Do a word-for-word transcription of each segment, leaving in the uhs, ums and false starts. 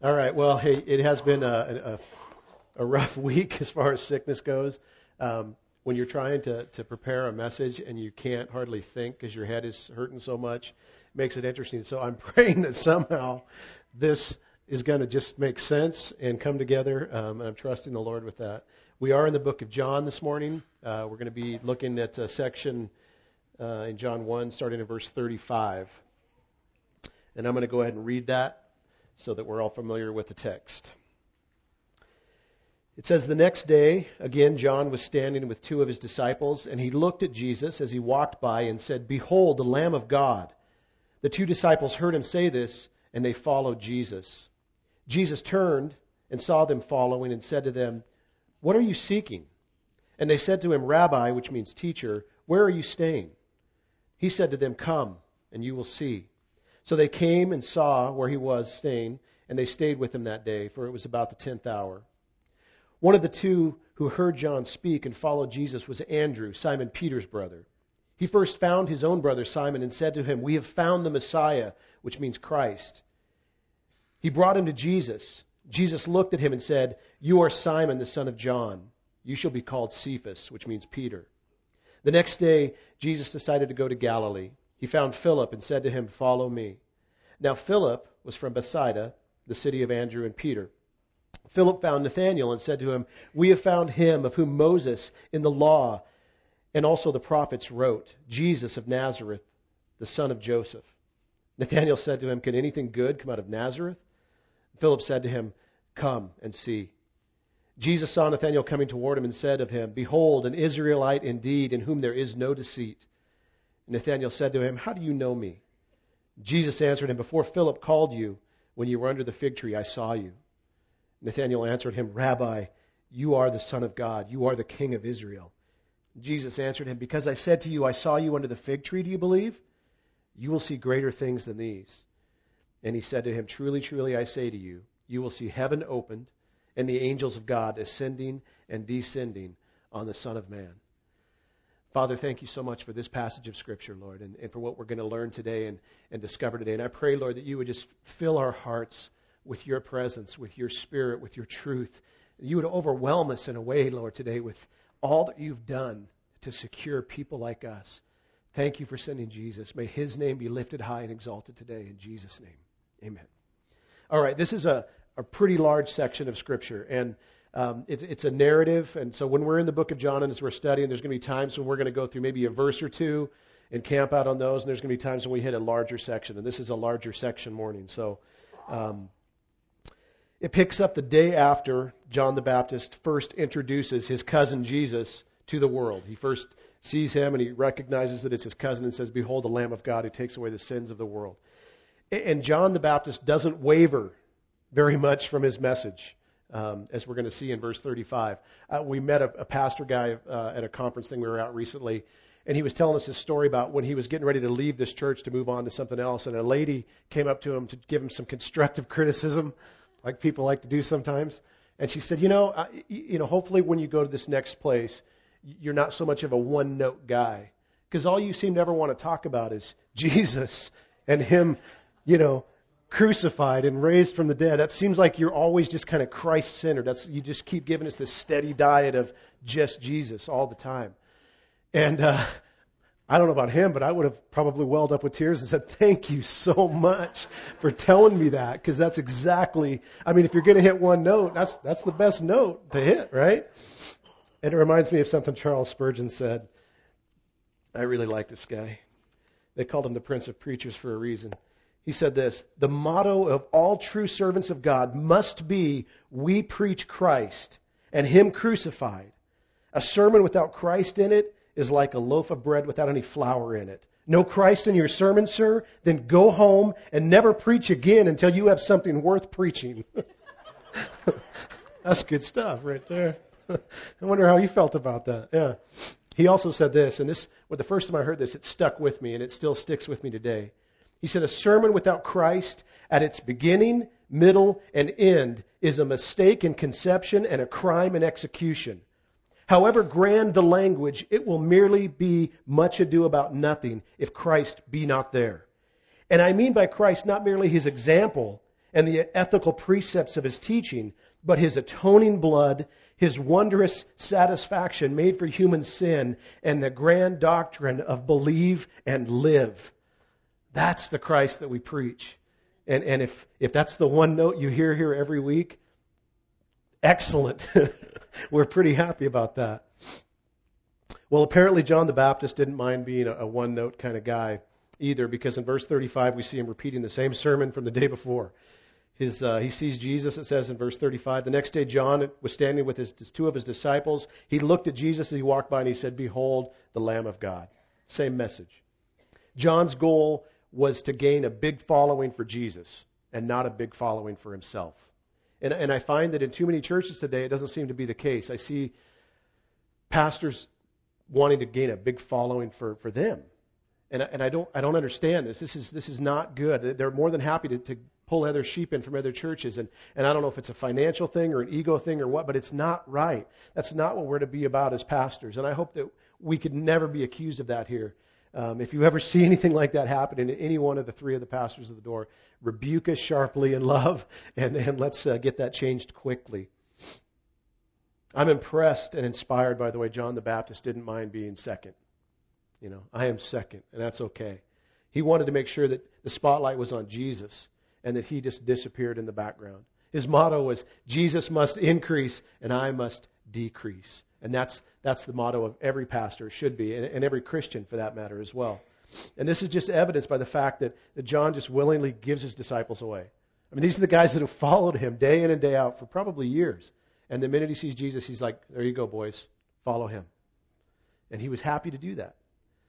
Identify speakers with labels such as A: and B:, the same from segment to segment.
A: All right. Well, hey, it has been a, a, a rough week as far as sickness goes. Um, when you're trying to, to prepare a message and you can't hardly think because your head is hurting so much, it makes it interesting. So I'm praying that somehow this is going to just make sense and come together. Um, and I'm trusting the Lord with that. We are in the book of John this morning. Uh, we're going to be looking at a section uh, in John one, starting in verse thirty-five. And I'm going to go ahead and read that so that we're all familiar with the text. It says, "The next day, again, John was standing with two of his disciples, and he looked at Jesus as he walked by and said, 'Behold, the Lamb of God.' The two disciples heard him say this, and they followed Jesus. Jesus turned and saw them following and said to them, 'What are you seeking?' And they said to him, 'Rabbi,' which means teacher, 'where are you staying?' He said to them, 'Come, and you will see.' So they came and saw where he was staying, and they stayed with him that day, for it was about the tenth hour. One of the two who heard John speak and followed Jesus was Andrew, Simon Peter's brother. He first found his own brother Simon and said to him, 'We have found the Messiah,' which means Christ. He brought him to Jesus. Jesus looked at him and said, 'You are Simon, the son of John. You shall be called Cephas,' which means Peter. The next day, Jesus decided to go to Galilee. He found Philip and said to him, 'Follow me.' Now Philip was from Bethsaida, the city of Andrew and Peter. Philip found Nathanael and said to him, 'We have found him of whom Moses in the law and also the prophets wrote, Jesus of Nazareth, the son of Joseph.' Nathanael said to him, 'Can anything good come out of Nazareth?' Philip said to him, 'Come and see.' Jesus saw Nathanael coming toward him and said of him, 'Behold, an Israelite indeed, in whom there is no deceit.' Nathanael said to him, 'How do you know me?' Jesus answered him, 'Before Philip called you, when you were under the fig tree, I saw you.' Nathanael answered him, 'Rabbi, you are the Son of God. You are the King of Israel.' Jesus answered him, 'Because I said to you, I saw you under the fig tree, do you believe? You will see greater things than these.' And he said to him, 'Truly, truly, I say to you, you will see heaven opened and the angels of God ascending and descending on the Son of Man.'" Father, thank you so much for this passage of Scripture, Lord, and, and for what we're going to learn today and, and discover today. And I pray, Lord, that you would just fill our hearts with your presence, with your Spirit, with your truth. You would overwhelm us in a way, Lord, today with all that you've done to secure people like us. Thank you for sending Jesus. May his name be lifted high and exalted today in Jesus' name. Amen. All right, this is a, a pretty large section of Scripture, and Um, it's, it's a narrative, and so when we're in the book of John and as we're studying, there's going to be times when we're going to go through maybe a verse or two and camp out on those, and there's going to be times when we hit a larger section, and this is a larger section morning. So um, it picks up the day after John the Baptist first introduces his cousin Jesus to the world. He first sees him, and he recognizes that it's his cousin and says, "Behold, the Lamb of God who takes away the sins of the world." And John the Baptist doesn't waver very much from his message. Um, as we're going to see in verse thirty-five. Uh, we met a, a pastor guy uh, at a conference thing we were at recently, and he was telling us his story about when he was getting ready to leave this church to move on to something else, and a lady came up to him to give him some constructive criticism, like people like to do sometimes. And she said, you know, uh, you know, hopefully when you go to this next place, you're not so much of a one-note guy, because all you seem to ever want to talk about is Jesus and him, you know, crucified and raised from the dead. That seems like you're always just kind of Christ-centered. That's, you just keep giving us this steady diet of just Jesus all the time. And uh, I don't know about him, but I would have probably welled up with tears and said, "Thank you so much for telling me that," because that's exactly, I mean, if you're going to hit one note, that's that's the best note to hit, right? And it reminds me of something Charles Spurgeon said. I really like this guy. They called him the Prince of Preachers for a reason. He said this: "The motto of all true servants of God must be, we preach Christ and him crucified. A sermon without Christ in it is like a loaf of bread without any flour in it. No Christ in your sermon, sir? Then go home and never preach again until you have something worth preaching." That's good stuff right there. I wonder how he felt about that. Yeah. He also said this, and this, well, the first time I heard this, it stuck with me, and it still sticks with me today. He said, "A sermon without Christ at its beginning, middle, and end is a mistake in conception and a crime in execution. However grand the language, it will merely be much ado about nothing if Christ be not there. And I mean by Christ not merely his example and the ethical precepts of his teaching, but his atoning blood, his wondrous satisfaction made for human sin, and the grand doctrine of believe and live. That's the Christ that we preach. And, and if, if that's the one note you hear here every week, excellent. We're pretty happy about that. Well, apparently John the Baptist didn't mind being a, a one-note kind of guy either, because in verse thirty-five we see him repeating the same sermon from the day before. His, uh, he sees Jesus, it says in verse thirty-five. The next day John was standing with his, two of his disciples. He looked at Jesus as he walked by and he said, "Behold, the Lamb of God." Same message. John's goal was to gain a big following for Jesus and not a big following for himself. And, and I find that in too many churches today it doesn't seem to be the case. I see pastors wanting to gain a big following for, for them. And, and I don't I don't understand this. This is this is not good. They're more than happy to, to pull other sheep in from other churches. And, and I don't know if it's a financial thing or an ego thing or what, but it's not right. That's not what we're to be about as pastors. And I hope that we could never be accused of that here. Um, if you ever see anything like that happen in any one of the three of the pastors of the door, rebuke us sharply in love, and, and let's uh, get that changed quickly. I'm impressed and inspired by the way John the Baptist didn't mind being second. You know, I am second, and that's okay. He wanted to make sure that the spotlight was on Jesus and that he just disappeared in the background. His motto was, Jesus must increase and I must decrease. And that's that's the motto of every pastor, should be, and, and every Christian for that matter as well. And this is just evidenced by the fact that, that John just willingly gives his disciples away. I mean, these are the guys that have followed him day in and day out for probably years. And the minute he sees Jesus, he's like, there you go, boys, follow him. And he was happy to do that.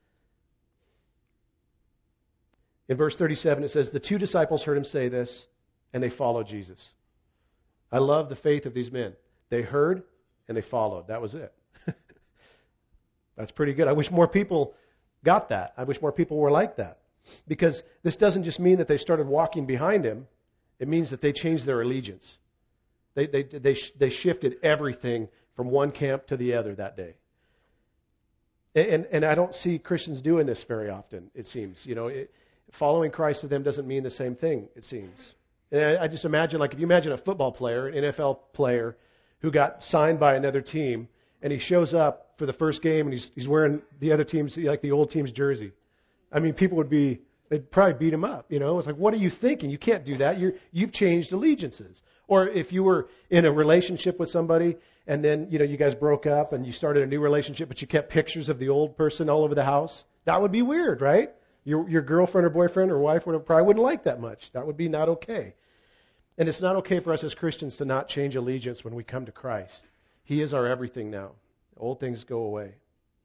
A: In verse thirty-seven, it says, the two disciples heard him say this, and they followed Jesus. I love the faith of these men. They heard, and they followed. That was it. That's pretty good. I wish more people got that. I wish more people were like that. Because this doesn't just mean that they started walking behind him. It means that they changed their allegiance. They they they they shifted everything from one camp to the other that day. And and I don't see Christians doing this very often, it seems. You know, it, following Christ to them doesn't mean the same thing, it seems. And I, I just imagine, like if you imagine a football player, an N F L player, who got signed by another team, and he shows up for the first game, and he's he's wearing the other team's, like the old team's jersey. I mean, people would be, they'd probably beat him up, you know. It's like, what are you thinking? You can't do that. You're, you've changed allegiances. Or if you were in a relationship with somebody, and then, you know, you guys broke up, and you started a new relationship, but you kept pictures of the old person all over the house, that would be weird, right? Your your girlfriend or boyfriend or wife would probably wouldn't like that much. That would be not okay. And it's not okay for us as Christians to not change allegiance when we come to Christ. He is our everything now. Old things go away.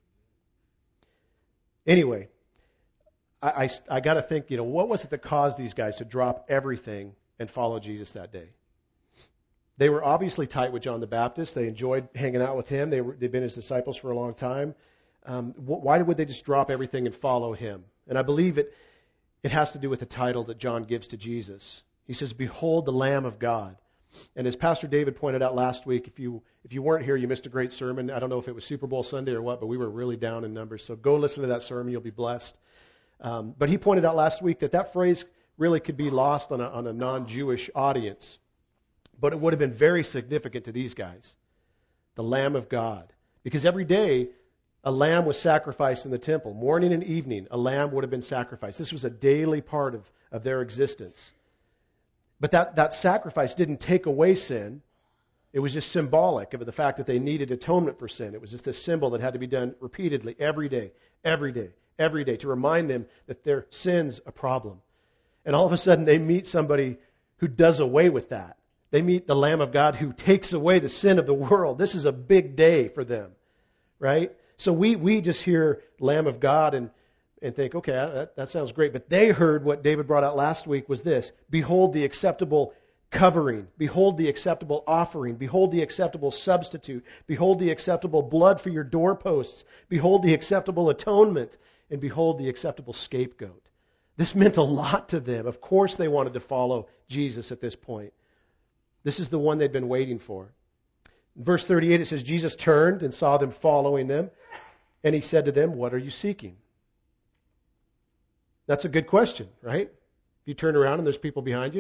A: Anyway, I, I, I got to think, you know, what was it that caused these guys to drop everything and follow Jesus that day? They were obviously tight with John the Baptist. They enjoyed hanging out with him. They were, they'd been his disciples for a long time. Um, wh- why would they just drop everything and follow him? And I believe it, it has to do with the title that John gives to Jesus. He says, "Behold the Lamb of God." And as Pastor David pointed out last week, if you if you weren't here, you missed a great sermon. I don't know if it was Super Bowl Sunday or what, but we were really down in numbers. So go listen to that sermon. You'll be blessed. Um, but he pointed out last week that that phrase really could be lost on a, on a non-Jewish audience. But it would have been very significant to these guys. The Lamb of God. Because every day, a lamb was sacrificed in the temple. Morning and evening, a lamb would have been sacrificed. This was a daily part of, of their existence. But that, that sacrifice didn't take away sin. It was just symbolic of the fact that they needed atonement for sin. It was just a symbol that had to be done repeatedly, every day, every day, every day, to remind them that their sin's a problem. And all of a sudden they meet somebody who does away with that. They meet the Lamb of God who takes away the sin of the world. This is a big day for them, right? So we, we just hear Lamb of God and and think, okay, that, that sounds great. But they heard what David brought out last week was this: behold the acceptable covering. Behold the acceptable offering. Behold the acceptable substitute. Behold the acceptable blood for your doorposts. Behold the acceptable atonement. And behold the acceptable scapegoat. This meant a lot to them. Of course they wanted to follow Jesus at this point. This is the one they'd been waiting for. In verse thirty-eight, it says, Jesus turned and saw them following them, and he said to them, "What are you seeking?" That's a good question, right? If you turn around and there's people behind you, you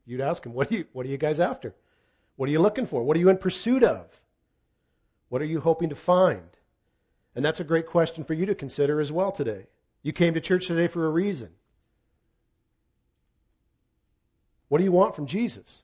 A: You'd ask him, what are you, what are you guys after? What are you looking for? What are you in pursuit of? What are you hoping to find? And that's a great question for you to consider as well today. You came to church today for a reason. What do you want from Jesus?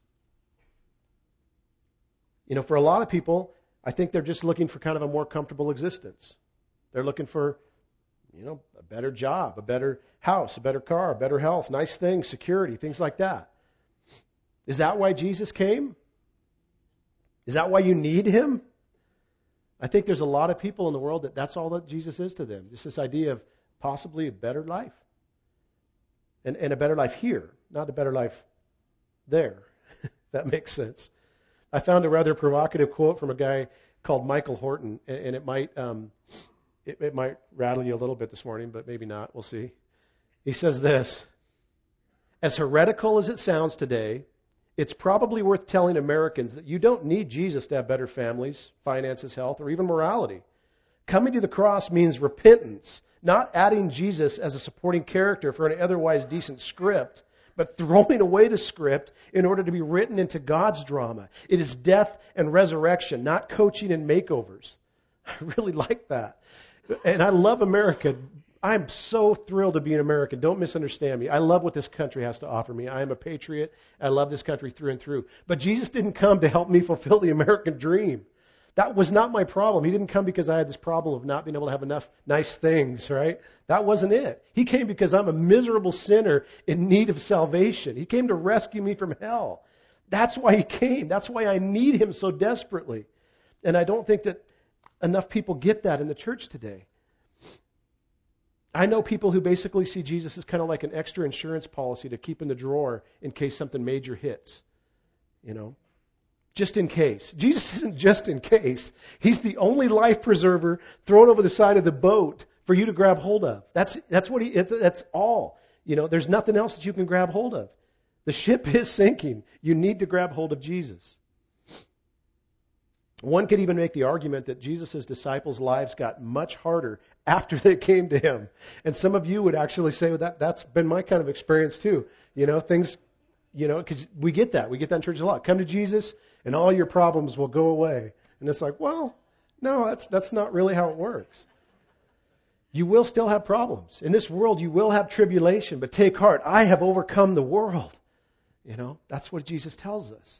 A: You know, for a lot of people, I think they're just looking for kind of a more comfortable existence. They're looking for, you know, a better job, a better house, a better car, better health, nice things, security, things like that. Is that why Jesus came? Is that why you need him? I think there's a lot of people in the world that that's all that Jesus is to them. Just this idea of possibly a better life. And, and a better life here, not a better life there. That makes sense. I found a rather provocative quote from a guy called Michael Horton, and, and it might um, it, it might rattle you a little bit this morning, but maybe not. We'll see. He says this: as heretical as it sounds today, it's probably worth telling Americans that you don't need Jesus to have better families, finances, health, or even morality. Coming to the cross means repentance, not adding Jesus as a supporting character for an otherwise decent script, but throwing away the script in order to be written into God's drama. It is death and resurrection, not coaching and makeovers. I really like that. And I love America. I'm so thrilled to be an American. Don't misunderstand me. I love what this country has to offer me. I am a patriot. I love this country through and through. But Jesus didn't come to help me fulfill the American dream. That was not my problem. He didn't come because I had this problem of not being able to have enough nice things, right? That wasn't it. He came because I'm a miserable sinner in need of salvation. He came to rescue me from hell. That's why he came. That's why I need him so desperately. And I don't think that enough people get that in the church today. I know people who basically see Jesus as kind of like an extra insurance policy to keep in the drawer in case something major hits, you know. Just in case. Jesus isn't just in case. He's the only life preserver thrown over the side of the boat for you to grab hold of. That's that's what he. That's all. You know, there's nothing else that you can grab hold of. The ship is sinking. You need to grab hold of Jesus. One could even make the argument that Jesus' disciples' lives got much harder after they came to him. And some of you would actually say, well, that that's been my kind of experience too. You know, things. You know, because we get that. We get that in church a lot. Come to Jesus and all your problems will go away. And it's like, well, no, that's that's not really how it works. You will still have problems. In this world, you will have tribulation, but take heart. I have overcome the world. You know, that's what Jesus tells us.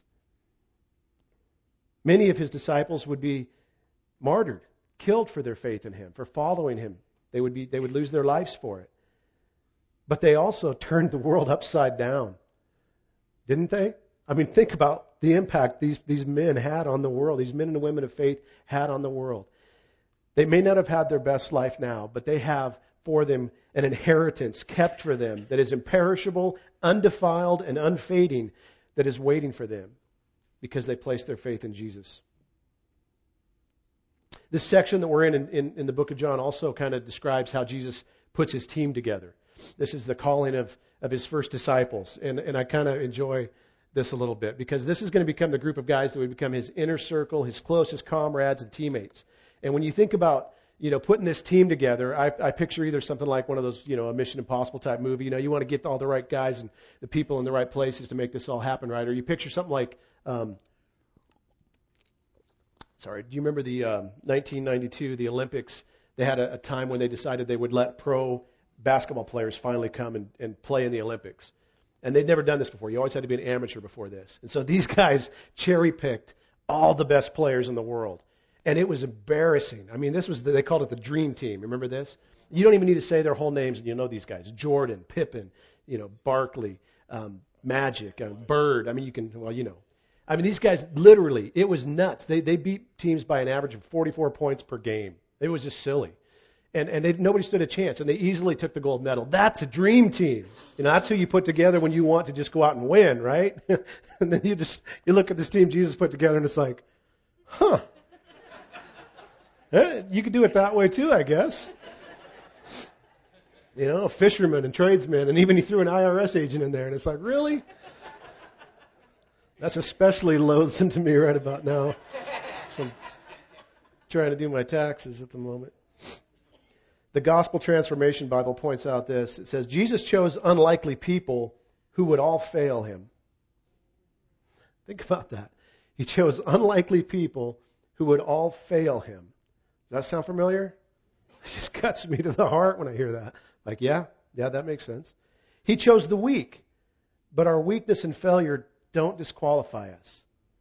A: Many of his disciples would be martyred, killed for their faith in him, for following him. They would be they would lose their lives for it. But they also turned the world upside down. Didn't they? I mean, think about the impact these, these men had on the world, these men and women of faith had on the world. They may not have had their best life now, but they have for them an inheritance kept for them that is imperishable, undefiled, and unfading, that is waiting for them because they placed their faith in Jesus. This section that we're in in, in, in the book of John also kind of describes how Jesus puts his team together. This is the calling of, of his first disciples. And, and I kind of enjoy this a little bit because this is going to become the group of guys that would become his inner circle, his closest comrades and teammates. And when you think about, you know, putting this team together, I, I picture either something like one of those, you know, a Mission Impossible type movie. You know, you want to get all the right guys and the people in the right places to make this all happen, right? Or you picture something like, um, sorry, do you remember the um, nineteen ninety-two, the Olympics? They had a, a time when they decided they would let pro basketball players finally come and, and play in the Olympics. And they'd never done this before. You always had to be an amateur before this. And so these guys cherry-picked all the best players in the world. And it was embarrassing. I mean, this was, the, they called it the dream team. Remember this? You don't even need to say their whole names, and you know these guys. Jordan, Pippen, you know, Barkley, um, Magic, uh, Bird. I mean, you can, well, you know. I mean, these guys, literally, it was nuts. They they beat teams by an average of forty-four points per game. It was just silly. And and they, nobody stood a chance, and they easily took the gold medal. That's a dream team. You know, that's who you put together when you want to just go out and win, right? And then you just you look at this team Jesus put together, and it's like, huh. Eh, you could do it that way too, I guess. You know, fishermen and tradesmen, and even he threw an I R S agent in there, and it's like, really? That's especially loathsome to me right about now. So I'm trying to do my taxes at the moment. The Gospel Transformation Bible points out this. It says, Jesus chose unlikely people who would all fail him. Think about that. He chose unlikely people who would all fail him. Does that sound familiar? It just cuts me to the heart when I hear that. Like, yeah, yeah, that makes sense. He chose the weak, but our weakness and failure don't disqualify us.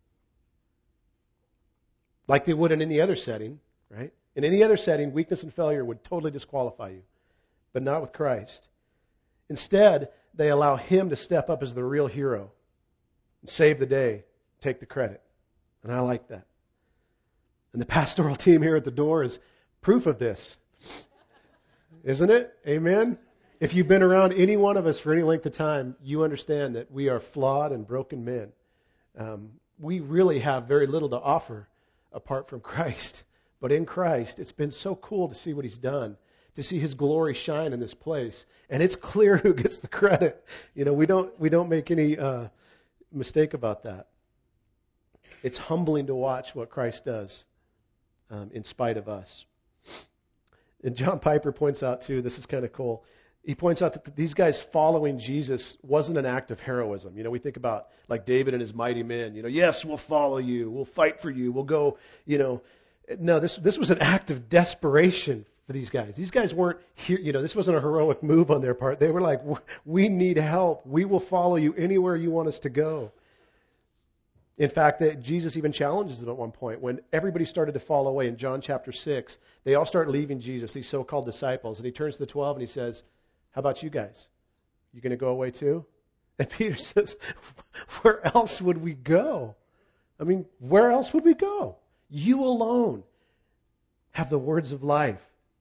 A: Like they would in any other setting, right? In any other setting, weakness and failure would totally disqualify you, but not with Christ. Instead, they allow him to step up as the real hero and save the day, take the credit. And I like that. And the pastoral team here at the door is proof of this. Isn't it? Amen? If you've been around any one of us for any length of time, you understand that we are flawed and broken men. Um, we really have very little to offer apart from Christ. But in Christ, it's been so cool to see what he's done, to see his glory shine in this place. And it's clear who gets the credit. You know, we don't we don't make any uh, mistake about that. It's humbling to watch what Christ does um, in spite of us. And John Piper points out, too, this is kind of cool. He points out that these guys following Jesus wasn't an act of heroism. You know, we think about like David and his mighty men. You know, yes, we'll follow you. We'll fight for you. We'll go, you know. No, this this was an act of desperation for these guys. These guys weren't here, you know, this wasn't a heroic move on their part. They were like, we need help. We will follow you anywhere you want us to go. In fact, that Jesus even challenges them at one point. When everybody started to fall away in John chapter six, they all start leaving Jesus, these so-called disciples. And he turns to the twelve and he says, how about you guys? You going to go away too? And Peter says, where else would we go? I mean, where else would we go? You alone have the words of life.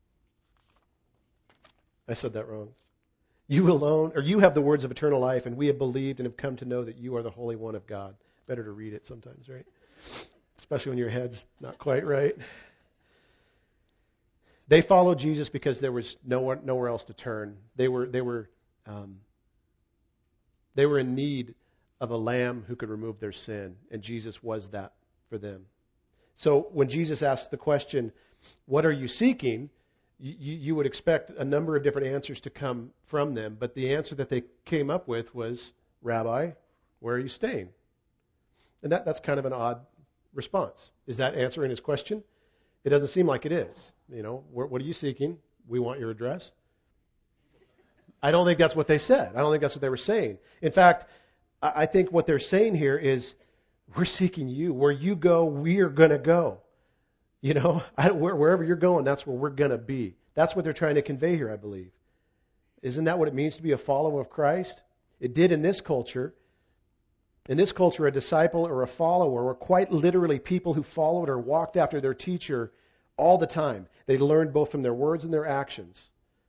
A: I said that wrong. You alone, or you have the words of eternal life, and we have believed and have come to know that you are the Holy One of God. Better to read it sometimes, right? Especially when your head's not quite right. They followed Jesus because there was nowhere, nowhere else to turn. They were they were um, they were in need of a lamb who could remove their sin, and Jesus was that for them. So when Jesus asks the question, "What are you seeking?" You, you would expect a number of different answers to come from them, but the answer that they came up with was, "Rabbi, where are you staying?" And that, that's kind of an odd response. Is that answering his question? It doesn't seem like it is. You know, what, what are you seeking? We want your address. I don't think that's what they said. I don't think that's what they were saying. In fact, I, I think what they're saying here is, we're seeking you. Where you go, we are going to go. You know, I, where, wherever you're going, that's where we're going to be. That's what they're trying to convey here, I believe. Isn't that what it means to be a follower of Christ? It did in this culture. In this culture, a disciple or a follower were quite literally people who followed or walked after their teacher all the time. They learned both from their words and their actions.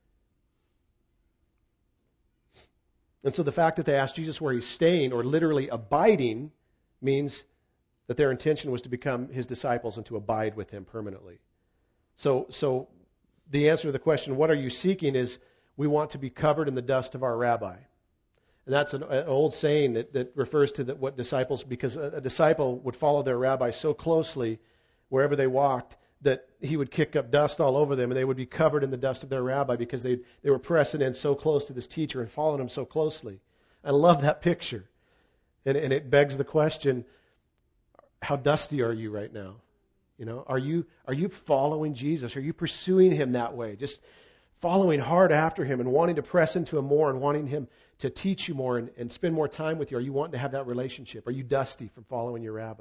A: And so the fact that they asked Jesus where he's staying, or literally abiding, means that their intention was to become his disciples and to abide with him permanently. So, so the answer to the question, what are you seeking, is we want to be covered in the dust of our rabbi. And that's an, an old saying that, that refers to the, what disciples, because a, a disciple would follow their rabbi so closely wherever they walked that he would kick up dust all over them, and they would be covered in the dust of their rabbi because they they were pressing in so close to this teacher and following him so closely. I love that picture. And, and it begs the question, how dusty are you right now? You know, are you are you following Jesus? Are you pursuing him that way? Just following hard after him and wanting to press into him more and wanting him to teach you more and, and spend more time with you? Are you wanting to have that relationship? Are you dusty from following your rabbi?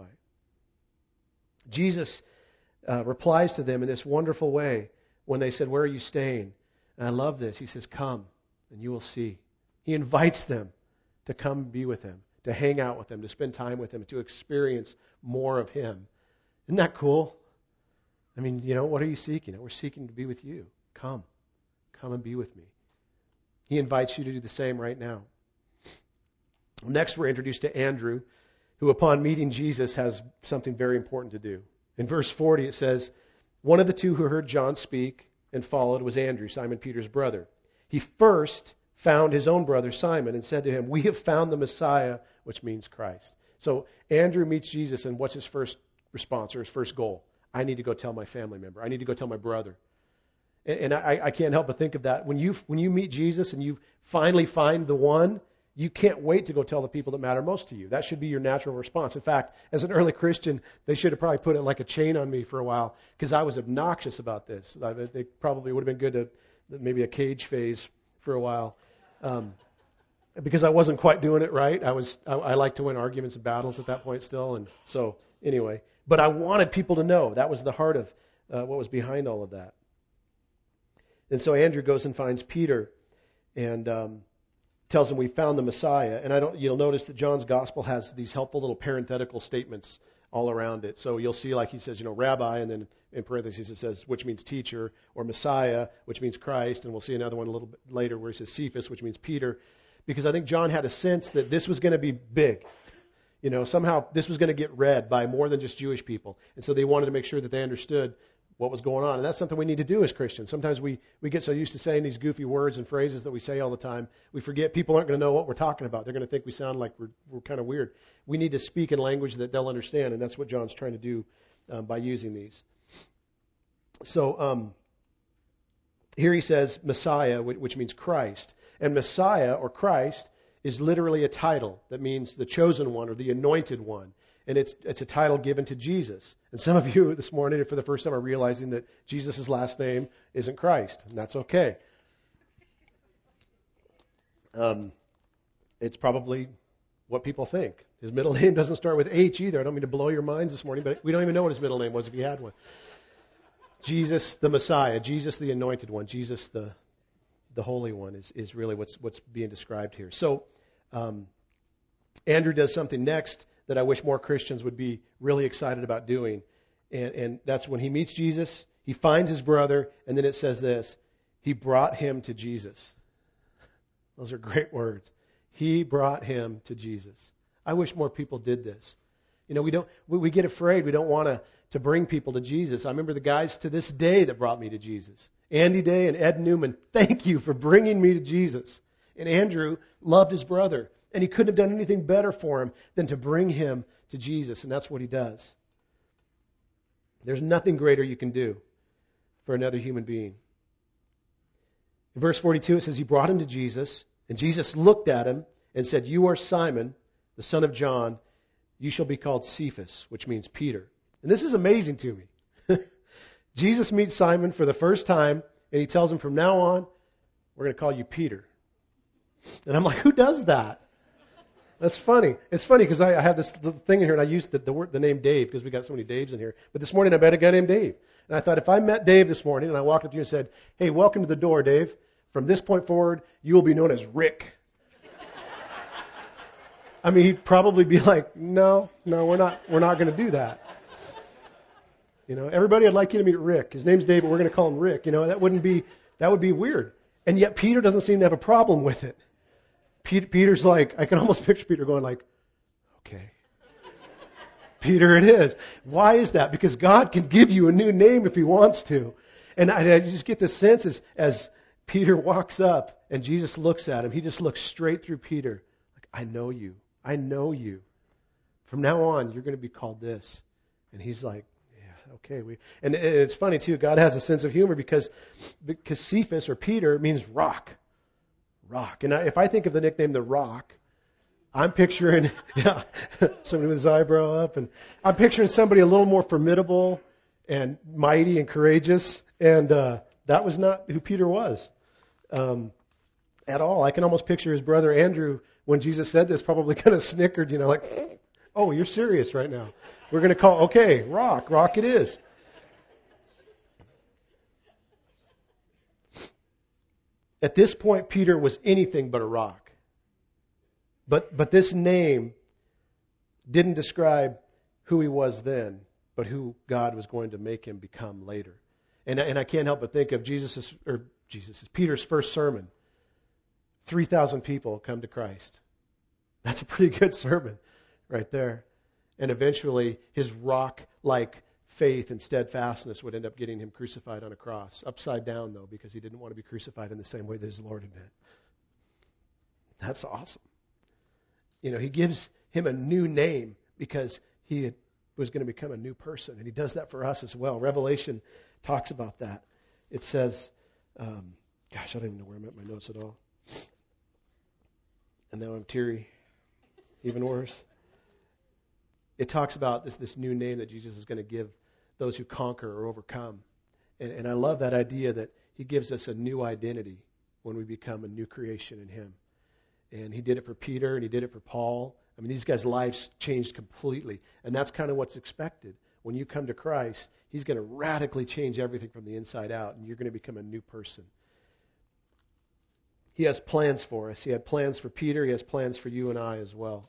A: Jesus uh, replies to them in this wonderful way when they said, where are you staying? And I love this. He says, come and you will see. He invites them to come be with him, to hang out with him, to spend time with him, to experience more of him. Isn't that cool? I mean, you know, what are you seeking? We're seeking to be with you. Come. Come and be with me. He invites you to do the same right now. Next, we're introduced to Andrew, who upon meeting Jesus has something very important to do. In verse forty, it says, one of the two who heard John speak and followed was Andrew, Simon Peter's brother. He first found his own brother Simon and said to him, we have found the Messiah, which means Christ. So Andrew meets Jesus, and what's his first response or his first goal? I need to go tell my family member. I need to go tell my brother. And, and I, I can't help but think of that. When you when you meet Jesus and you finally find the one, you can't wait to go tell the people that matter most to you. That should be your natural response. In fact, as an early Christian, they should have probably put it like a chain on me for a while because I was obnoxious about this. I, they probably would have been good to maybe a cage phase for a while. Um, because I wasn't quite doing it right. I was I, I like to win arguments and battles at that point still. And so anyway, but I wanted people to know. That was the heart of uh, what was behind all of that. And so Andrew goes and finds Peter and um, tells him we found the Messiah. And I don't. You'll notice that John's gospel has these helpful little parenthetical statements all around it. So you'll see, like he says, you know, Rabbi, and then in parentheses it says, which means teacher, or Messiah, which means Christ. And we'll see another one a little bit later where he says Cephas, which means Peter. Because I think John had a sense that this was going to be big. You know, somehow this was going to get read by more than just Jewish people. And so they wanted to make sure that they understood what was going on. And that's something we need to do as Christians. Sometimes we, we get so used to saying these goofy words and phrases that we say all the time, we forget people aren't going to know what we're talking about. They're going to think we sound like we're, we're kind of weird. We need to speak in language that they'll understand, and that's what John's trying to do um, by using these. So um, here he says Messiah, which means Christ. And Messiah, or Christ, is literally a title that means the chosen one or the anointed one. And it's it's a title given to Jesus. And some of you this morning, for the first time, are realizing that Jesus' last name isn't Christ. And that's okay. Um, it's probably what people think. His middle name doesn't start with H either. I don't mean to blow your minds this morning, but we don't even know what his middle name was if he had one. Jesus the Messiah, Jesus the anointed one, Jesus the the Holy One is, is really what's what's being described here. So um, Andrew does something next that I wish more Christians would be really excited about doing. And, and that's when he meets Jesus, he finds his brother, and then it says this, he brought him to Jesus. Those are great words. He brought him to Jesus. I wish more people did this. You know, we don't we, we get afraid. We don't want to to bring people to Jesus. I remember the guys to this day that brought me to Jesus. Andy Day and Ed Newman, thank you for bringing me to Jesus. And Andrew loved his brother. And he couldn't have done anything better for him than to bring him to Jesus. And that's what he does. There's nothing greater you can do for another human being. In verse forty-two, it says, he brought him to Jesus. And Jesus looked at him and said, you are Simon, the son of John. You shall be called Cephas, which means Peter. And this is amazing to me. Jesus meets Simon for the first time. And he tells him, from now on, we're going to call you Peter. And I'm like, who does that? That's funny. It's funny because I, I have this little thing in here, and I used the, the, word, the name Dave because we got so many Daves in here. But this morning I met a guy named Dave. And I thought if I met Dave this morning and I walked up to you and said, hey, welcome to the door, Dave. From this point forward, you will be known as Rick. I mean, he'd probably be like, no, no, we're not, we're not going to do that. You know, everybody, I'd like you to meet Rick. His name's Dave, but we're going to call him Rick. You know, that wouldn't be, that would be weird. And yet Peter doesn't seem to have a problem with it. Peter's like, I can almost picture Peter going like, okay, Peter it is. Why is that? Because God can give you a new name if he wants to. And I, I just get this sense as, as Peter walks up and Jesus looks at him, he just looks straight through Peter. Like, I know you. I know you. From now on, you're going to be called this. And he's like, yeah, okay. We, and it's funny too, God has a sense of humor because, because Cephas or Peter means rock. Rock. And I, if I think of the nickname The Rock, I'm picturing yeah, somebody with his eyebrow up, and I'm picturing somebody a little more formidable and mighty and courageous. And uh, that was not who Peter was um, at all. I can almost picture his brother Andrew, when Jesus said this, probably kind of snickered, you know, like, oh, you're serious right now. We're going to call, okay, Rock, Rock it is. At this point, Peter was anything but a rock. But but this name didn't describe who he was then, but who God was going to make him become later. And and I can't help but think of Jesus's or Jesus's Peter's first sermon. Three thousand people come to Christ. That's a pretty good sermon, right there. And eventually, his rock-like faith and steadfastness would end up getting him crucified on a cross. Upside down, though, because he didn't want to be crucified in the same way that his Lord had been. That's awesome. You know, he gives him a new name because he had, was going to become a new person. And he does that for us as well. Revelation talks about that. It says, um, gosh, I don't even know where I'm at my notes at all. And now I'm teary. Even worse. It talks about this, this new name that Jesus is going to give those who conquer or overcome. And, and I love that idea that he gives us a new identity when we become a new creation in him. And he did it for Peter and he did it for Paul. I mean, these guys' lives changed completely. And that's kind of what's expected. When you come to Christ, he's going to radically change everything from the inside out, and you're going to become a new person. He has plans for us. He had plans for Peter. He has plans for you and I as well.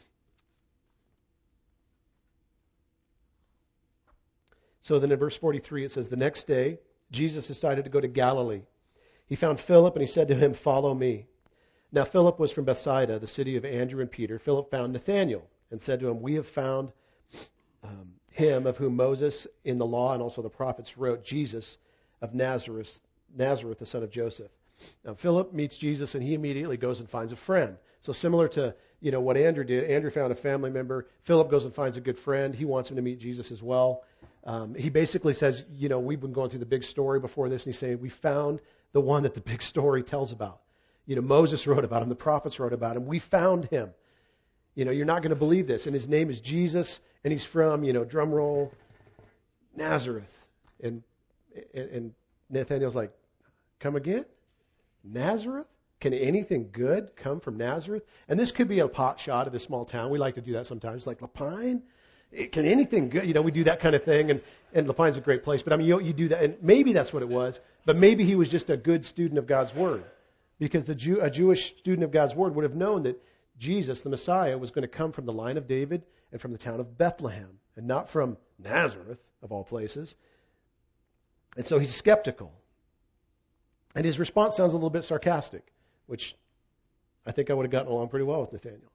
A: So then in verse forty-three it says, the next day, Jesus decided to go to Galilee. He found Philip and he said to him, follow me. Now Philip was from Bethsaida, the city of Andrew and Peter. Philip found Nathanael and said to him, we have found um, him of whom Moses in the law and also the prophets wrote, Jesus of Nazareth, Nazareth, the son of Joseph. Now Philip meets Jesus and he immediately goes and finds a friend. So similar to, you know, what Andrew did, Andrew found a family member. Philip goes and finds a good friend. He wants him to meet Jesus as well. Um, he basically says, you know, we've been going through the big story before this, and he's saying we found the one that the big story tells about. You know, Moses wrote about him, the prophets wrote about him. We found him. You know, you're not going to believe this. And his name is Jesus, and he's from, you know, drum roll, Nazareth. And and, and Nathanael's like, come again? Nazareth? Can anything good come from Nazareth? And this could be a pot shot at a small town. We like to do that sometimes, like Lapine. Can anything good? You know, we do that kind of thing, and, and Lapine's a great place. But I mean, you, you do that, and maybe that's what it was. But maybe he was just a good student of God's Word. Because the Jew, a Jewish student of God's Word would have known that Jesus, the Messiah, was going to come from the line of David and from the town of Bethlehem, and not from Nazareth, of all places. And so he's skeptical. And his response sounds a little bit sarcastic, which I think I would have gotten along pretty well with Nathanael.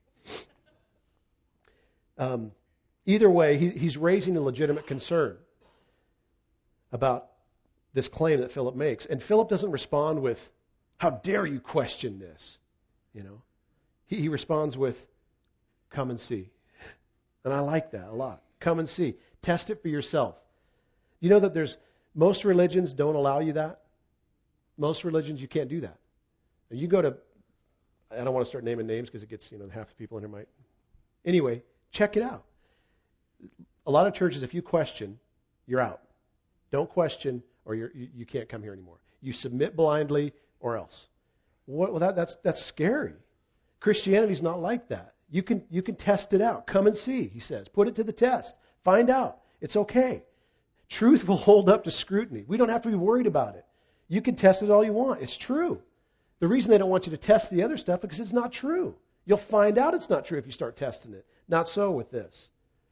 A: Um, either way, he, he's raising a legitimate concern about this claim that Philip makes. And Philip doesn't respond with, how dare you question this? You know, he, he responds with, come and see. And I like that a lot. Come and see. Test it for yourself. You know that there's, most religions don't allow you that. Most religions, you can't do that. You go to, I don't want to start naming names because it gets, you know, half the people in here might. Anyway, check it out. A lot of churches, if you question, you're out. Don't question or you're, you, you can't come here anymore. You submit blindly or else. What, well, that, that's that's scary. Christianity's not like that. You can you can test it out. Come and see, he says. Put it to the test. Find out. It's okay. Truth will hold up to scrutiny. We don't have to be worried about it. You can test it all you want. It's true. The reason they don't want you to test the other stuff is because it's not true. You'll find out it's not true if you start testing it. Not so with this.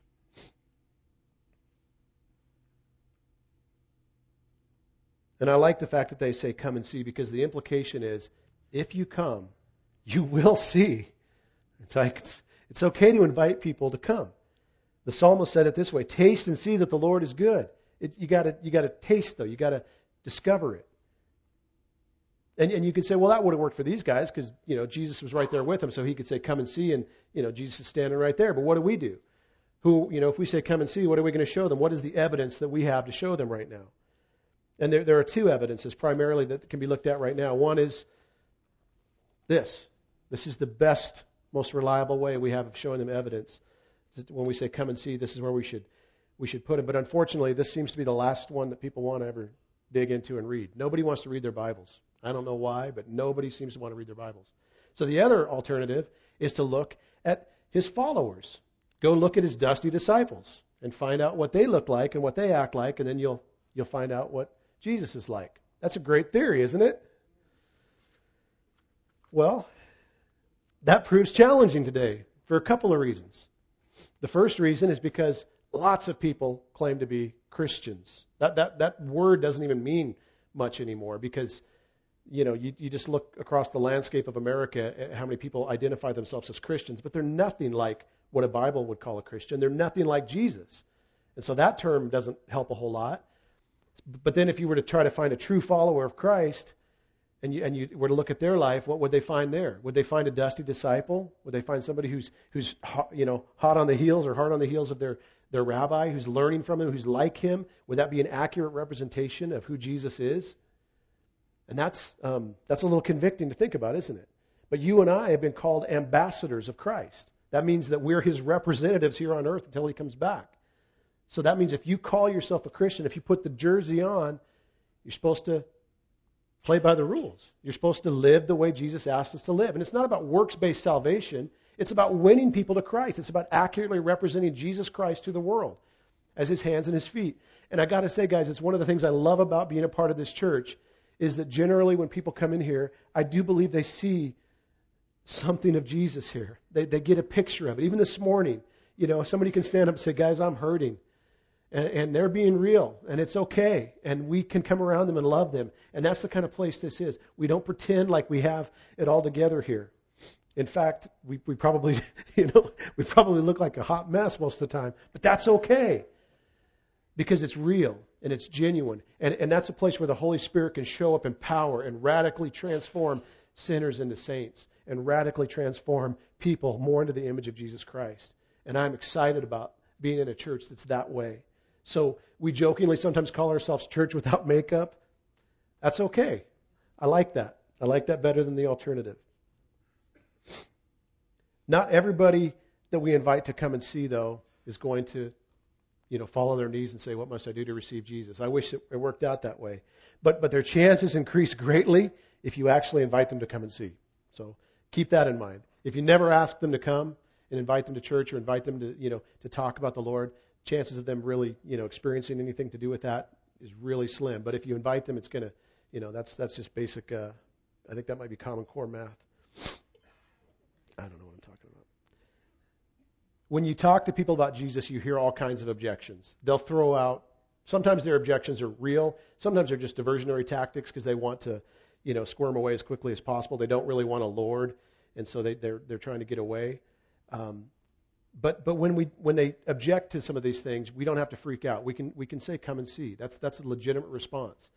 A: And I like the fact that they say come and see, because the implication is if you come, you will see. It's like it's, it's okay to invite people to come. The psalmist said it this way, taste and see that the Lord is good. It, you gotta you gotta taste though, you gotta discover it. And and you could say, well, that would have worked for these guys because, you know, Jesus was right there with them, so he could say come and see, and, you know, Jesus is standing right there. But what do we do? Who, you know, if we say come and see, what are we going to show them? What is the evidence that we have to show them right now? And there, there are two evidences primarily that can be looked at right now. One is this. This is the best, most reliable way we have of showing them evidence. When we say come and see, this is where we should we should put it. But unfortunately, this seems to be the last one that people want to ever dig into and read. Nobody wants to read their Bibles. I don't know why, but nobody seems to want to read their Bibles. So the other alternative is to look at his followers. Go look at his dusty disciples and find out what they look like and what they act like, and then you'll you'll find out what Jesus is like. That's a great theory, isn't it? Well, that proves challenging today for a couple of reasons. The first reason is because lots of people claim to be Christians. That that that word doesn't even mean much anymore because, you know, you, you just look across the landscape of America at how many people identify themselves as Christians, but they're nothing like what a Bible would call a Christian. They're nothing like Jesus. And so that term doesn't help a whole lot. But then if you were to try to find a true follower of Christ and you, and you were to look at their life, what would they find there? Would they find a dusty disciple? Would they find somebody who's, who's hot, you know, hot on the heels or hard on the heels of their, their rabbi, who's learning from him, who's like him? Would that be an accurate representation of who Jesus is? And that's um, that's a little convicting to think about, isn't it? But you and I have been called ambassadors of Christ. That means that we're his representatives here on earth until he comes back. So that means if you call yourself a Christian, if you put the jersey on, you're supposed to play by the rules. You're supposed to live the way Jesus asked us to live. And it's not about works-based salvation. It's about winning people to Christ. It's about accurately representing Jesus Christ to the world as his hands and his feet. And I got to say, guys, it's one of the things I love about being a part of this church is that generally when people come in here, I do believe they see something of Jesus here. They they get a picture of it. Even this morning, you know, somebody can stand up and say, guys, I'm hurting. And, and they're being real, and it's okay. And we can come around them and love them. And that's the kind of place this is. We don't pretend like we have it all together here. In fact, we, we probably, you know, we probably look like a hot mess most of the time. But that's okay. Because it's real and it's genuine. And, and that's a place where the Holy Spirit can show up in power and radically transform sinners into saints and radically transform people more into the image of Jesus Christ. And I'm excited about being in a church that's that way. So we jokingly sometimes call ourselves church without makeup. That's okay. I like that. I like that better than the alternative. Not everybody that we invite to come and see, though, is going to, you know, fall on their knees and say, what must I do to receive Jesus? I wish it worked out that way. But but their chances increase greatly if you actually invite them to come and see. So keep that in mind. If you never ask them to come and invite them to church or invite them to, you know, to talk about the Lord, chances of them really, you know, experiencing anything to do with that is really slim. But if you invite them, it's going to, you know, that's that's just basic, uh, I think that might be Common Core math. I don't know what I'm talking about. When you talk to people about Jesus, you hear all kinds of objections. They'll throw out, sometimes their objections are real, sometimes they're just diversionary tactics because they want to, you know, squirm away as quickly as possible. They don't really want a Lord, and so they, they're they're trying to get away. Um, But but when we when they object to some of these things, we don't have to freak out. We can we can say, come and see. That's that's a legitimate response.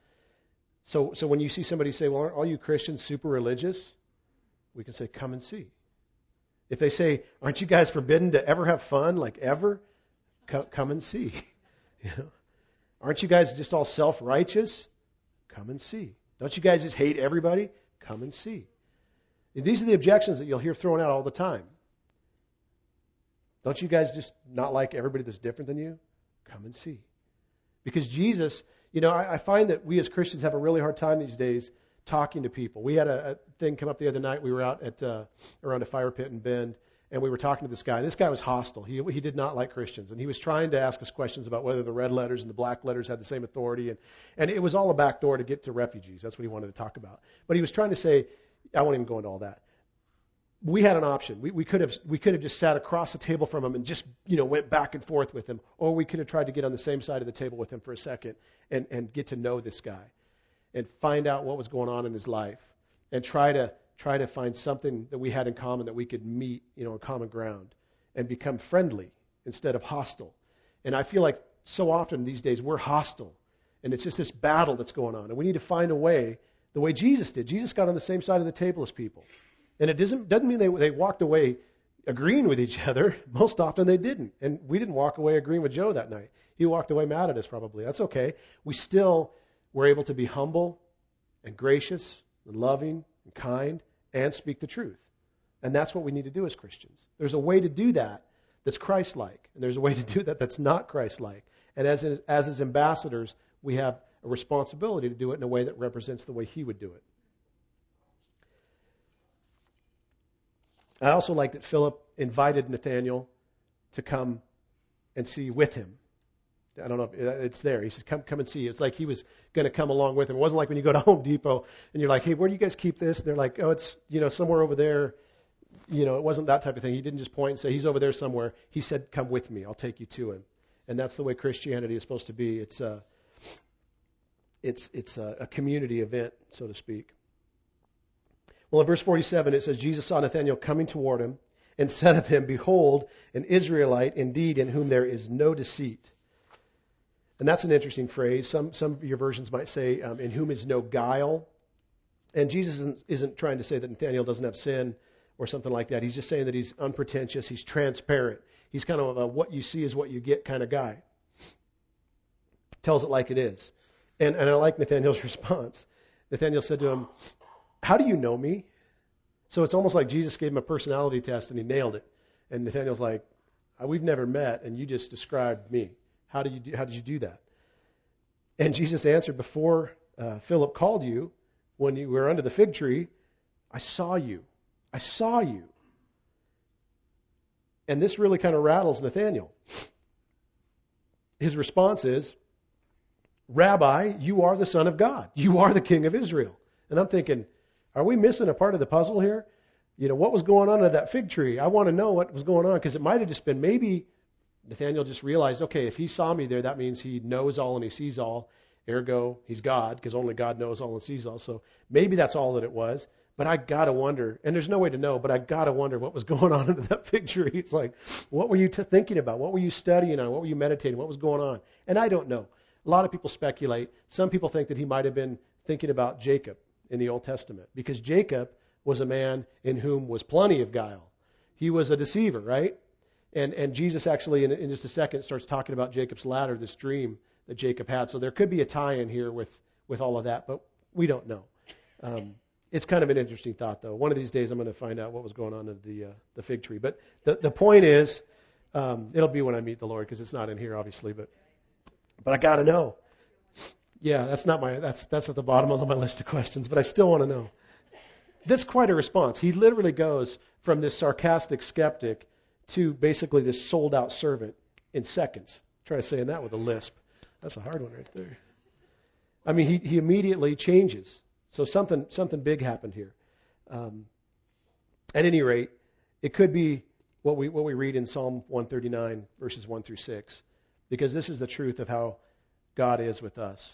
A: So so when you see somebody say, well, aren't all you Christians super religious? We can say, come and see. If they say, aren't you guys forbidden to ever have fun, like ever? Come, come and see. You know? Aren't you guys just all self-righteous? Come and see. Don't you guys just hate everybody? Come and see. And these are the objections that you'll hear thrown out all the time. Don't you guys just not like everybody that's different than you? Come and see. Because Jesus, you know, I, I find that we as Christians have a really hard time these days talking to people. We had a, a thing come up the other night. We were out at uh, around a fire pit in Bend, and we were talking to this guy. This guy was hostile. He he did not like Christians, and he was trying to ask us questions about whether the red letters and the black letters had the same authority, and and it was all a backdoor to get to refugees. That's what he wanted to talk about. But he was trying to say, I won't even go into all that. We had an option. We, we could have we could have just sat across the table from him and just, you know, went back and forth with him, or we could have tried to get on the same side of the table with him for a second and, and get to know this guy and find out what was going on in his life and try to try to find something that we had in common that we could meet, you know, on common ground and become friendly instead of hostile. And I feel like so often these days we're hostile, and it's just this battle that's going on, and we need to find a way, the way Jesus did. Jesus got on the same side of the table as people. And it doesn't doesn't mean they they walked away agreeing with each other. Most often they didn't. And we didn't walk away agreeing with Joe that night. He walked away mad at us probably. That's okay. We still were able to be humble and gracious and loving and kind and speak the truth. And that's what we need to do as Christians. There's a way to do that that's Christ-like. And there's a way to do that that's not Christ-like. And as as his ambassadors, we have a responsibility to do it in a way that represents the way he would do it. I also like that Philip invited Nathanael to come and see with him. I don't know if it's there. He says, come come and see. It's like he was going to come along with him. It wasn't like when you go to Home Depot and you're like, hey, where do you guys keep this? And they're like, oh, it's, you know, somewhere over there. You know, it wasn't that type of thing. He didn't just point and say, he's over there somewhere. He said, come with me. I'll take you to him. And that's the way Christianity is supposed to be. It's a, it's, it's a, a community event, so to speak. Well, in verse forty-seven, it says, Jesus saw Nathanael coming toward him and said of him, behold, an Israelite indeed, in whom there is no deceit. And that's an interesting phrase. Some some of your versions might say, um, in whom is no guile. And Jesus isn't, isn't trying to say that Nathanael doesn't have sin or something like that. He's just saying that he's unpretentious, he's transparent. He's kind of a what you see is what you get kind of guy. Tells it like it is. And, and I like Nathanael's response. Nathanael said to him, how do you know me? So it's almost like Jesus gave him a personality test and he nailed it. And Nathanael's like, we've never met and you just described me. How did you do, how did you do that? And Jesus answered, before uh, Philip called you, when you were under the fig tree, I saw you. I saw you. And this really kind of rattles Nathanael. His response is, Rabbi, you are the Son of God. You are the King of Israel. And I'm thinking, are we missing a part of the puzzle here? You know, what was going on at that fig tree? I want to know what was going on, because it might have just been maybe Nathanael just realized, okay, if he saw me there, that means he knows all and he sees all. Ergo, he's God, because only God knows all and sees all. So maybe that's all that it was. But I got to wonder, and there's no way to know, but I got to wonder what was going on under that fig tree. It's like, what were you t- thinking about? What were you studying on? What were you meditating? What was going on? And I don't know. A lot of people speculate. Some people think that he might have been thinking about Jacob in the Old Testament, because Jacob was a man in whom was plenty of guile. He was a deceiver, right? And and Jesus actually, in, in just a second, starts talking about Jacob's ladder, this dream that Jacob had. So there could be a tie-in here with, with all of that, but we don't know. Um, it's kind of an interesting thought, though. One of these days I'm going to find out what was going on in the uh, the fig tree. But the, the point is, um, it'll be when I meet the Lord, because it's not in here, obviously. But but I got to know. Yeah, that's not my that's that's at the bottom of my list of questions, but I still want to know. This is quite a response. He literally goes from this sarcastic skeptic to basically this sold-out servant in seconds. Try saying that with a lisp. That's a hard one right there. I mean, he, he immediately changes. So something something big happened here. Um, at any rate, it could be what we what we read in Psalm one thirty-nine, verses one through six, because this is the truth of how God is with us.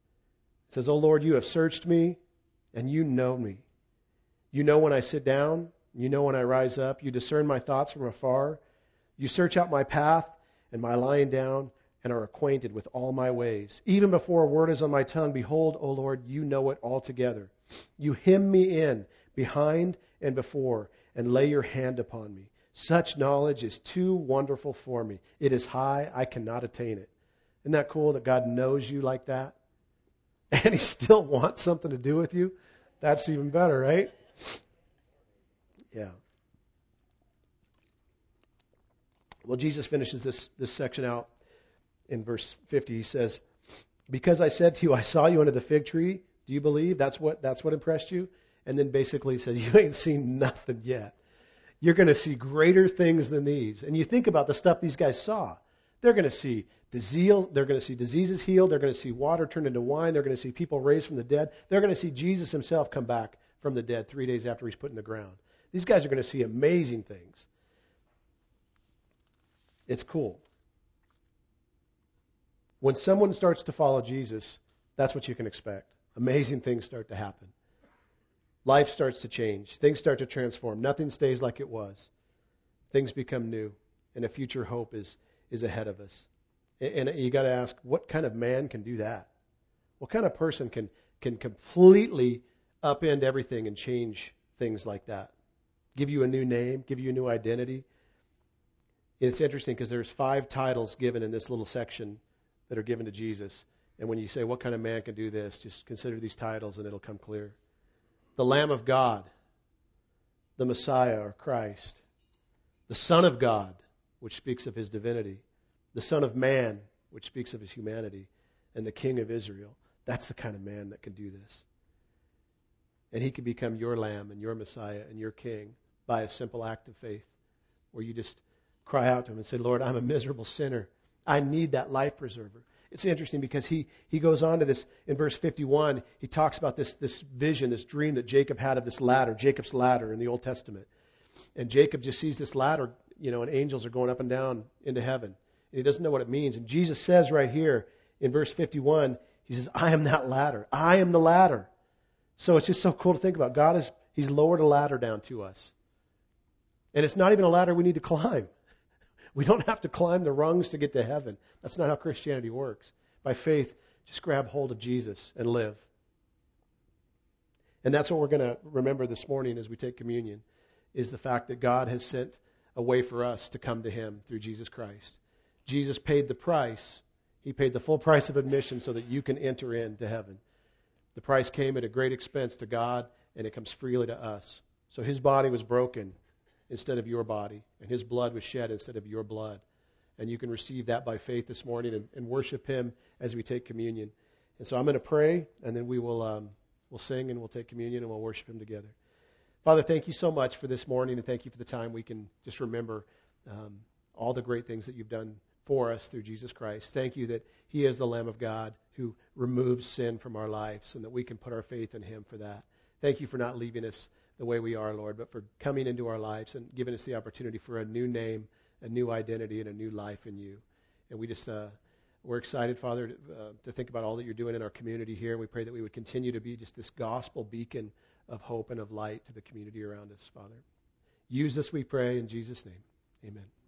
A: It says, O Lord, you have searched me, and you know me. You know when I sit down, you know when I rise up. You discern my thoughts from afar. You search out my path and my lying down, and are acquainted with all my ways. Even before a word is on my tongue, behold, O Lord, you know it altogether. You hem me in, behind and before, and lay your hand upon me. Such knowledge is too wonderful for me. It is high, I cannot attain it. Isn't that cool that God knows you like that? And He still wants something to do with you? That's even better, right? Yeah. Well, Jesus finishes this, this section out in verse fifty. He says, because I said to you, I saw you under the fig tree. Do you believe? That's what that's what impressed you? And then basically he says, you ain't seen nothing yet. You're going to see greater things than these. And you think about the stuff these guys saw. They're going to see disease, they're going to see diseases healed. They're going to see water turned into wine. They're going to see people raised from the dead. They're going to see Jesus himself come back from the dead three days after he's put in the ground. These guys are going to see amazing things. It's cool. When someone starts to follow Jesus, that's what you can expect. Amazing things start to happen. Life starts to change. Things start to transform. Nothing stays like it was. Things become new, and a future hope is, is ahead of us. And, and you got to ask, what kind of man can do that? What kind of person can, can completely upend everything and change things like that? Give you a new name, give you a new identity. It's interesting because there's five titles given in this little section that are given to Jesus. And when you say, what kind of man can do this? Just consider these titles and it'll come clear. The Lamb of God, the Messiah or Christ, the Son of God, which speaks of his divinity, the Son of Man, which speaks of his humanity, and the King of Israel. That's the kind of man that can do this. And he can become your Lamb and your Messiah and your King by a simple act of faith, where you just cry out to him and say, Lord, I'm a miserable sinner. I need that life preserver. It's interesting because he, he goes on to this in verse fifty-one. He talks about this, this vision, this dream that Jacob had of this ladder, Jacob's ladder in the Old Testament. And Jacob just sees this ladder, you know, and angels are going up and down into heaven. And he doesn't know what it means. And Jesus says right here in verse fifty-one, he says, I am that ladder. I am the ladder. So it's just so cool to think about. God is, he's lowered a ladder down to us. And it's not even a ladder we need to climb. We don't have to climb the rungs to get to heaven. That's not how Christianity works. By faith, just grab hold of Jesus and live. And that's what we're going to remember this morning as we take communion, is the fact that God has sent a way for us to come to him through Jesus Christ. Jesus paid the price. He paid the full price of admission so that you can enter into heaven. The price came at a great expense to God, and it comes freely to us. So his body was broken instead of your body, and his blood was shed instead of your blood. And you can receive that by faith this morning and, and worship him as we take communion. And so I'm going to pray, and then we will um, we'll sing and we'll take communion and we'll worship him together. Father, thank you so much for this morning, and thank you for the time we can just remember um, all the great things that you've done for us through Jesus Christ. Thank you that he is the Lamb of God who removes sin from our lives, and that we can put our faith in him for that. Thank you for not leaving us the way we are, Lord, but for coming into our lives and giving us the opportunity for a new name, a new identity, and a new life in you. And we just, uh, we're excited, Father, to, uh, to think about all that you're doing in our community here. We pray that we would continue to be just this gospel beacon of hope and of light to the community around us, Father. Use us, we pray, in Jesus' name. Amen.